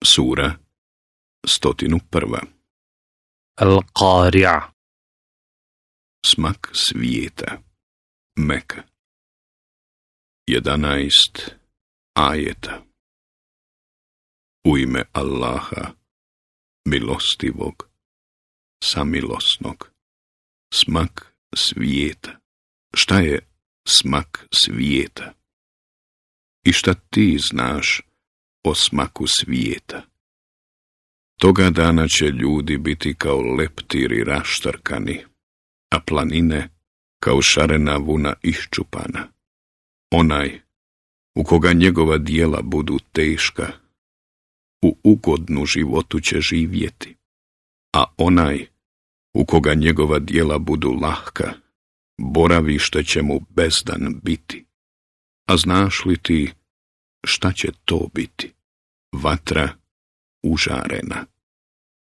Sura 101. Al-Qari'a. Smak svijeta. Meka. 11 ajeta. U ime Allaha, milostivog, samilosnog. Smak svijeta. Šta je smak svijeta? I šta ti znaš o smaku svijeta? Toga dana će ljudi biti kao leptiri raštrkani, a planine kao šarena vuna iščupana. Onaj u koga njegova djela budu teška, u ugodnu životu će živjeti, a onaj u koga njegova djela budu lahka, boravište će mu bezdan biti. A znaš li ti šta će to biti? Vatra užarena.